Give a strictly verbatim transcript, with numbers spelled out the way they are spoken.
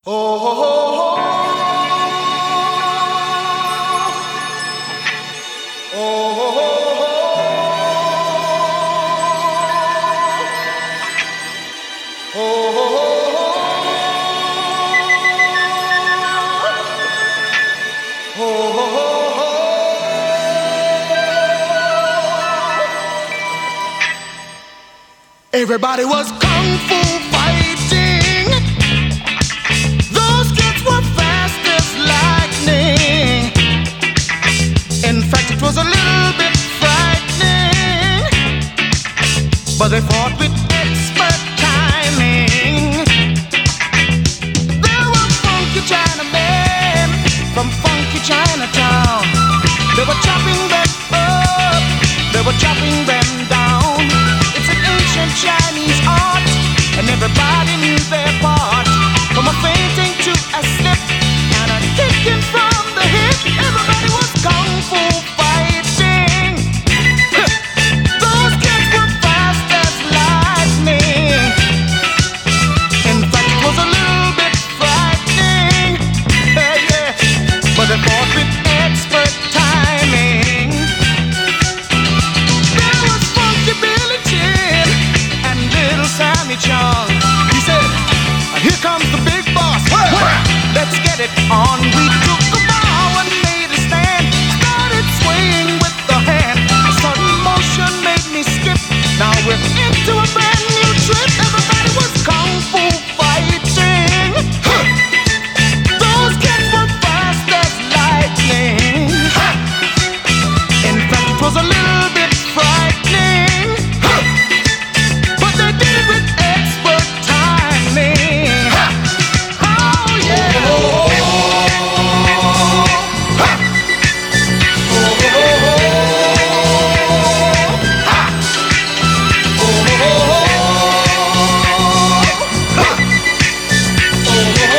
Everybody was kung fu fighting. Those kids were fast as lightning. In fact, it was a little bit frightening, but they fought with expert timing. There were funky Chinamen from funky Chinatown. They were chopping them up, they were chopping them down. It's an ancient Chinese art, and everybody knew their part. From a fainting to a slip and a kicking from the hip, everybody was kung fu fighting. Those kids were fast as lightning. In fact, it was a little bit frightening, yeah, yeah. But they fought with expert timing. There was Funky Billy Chin and Little Sammy Chung. He said, "Here comes the big boss. Let's get it on." We took a bow and made a stand, started swaying with the hand. A sudden motion made me skip. Now we're into a brand new trip. Everybody was kung fu fighting. Those kids were fast as lightning. In fact, it was a little bit frightening, but they did it with expert timing. Oh yeah. Oh,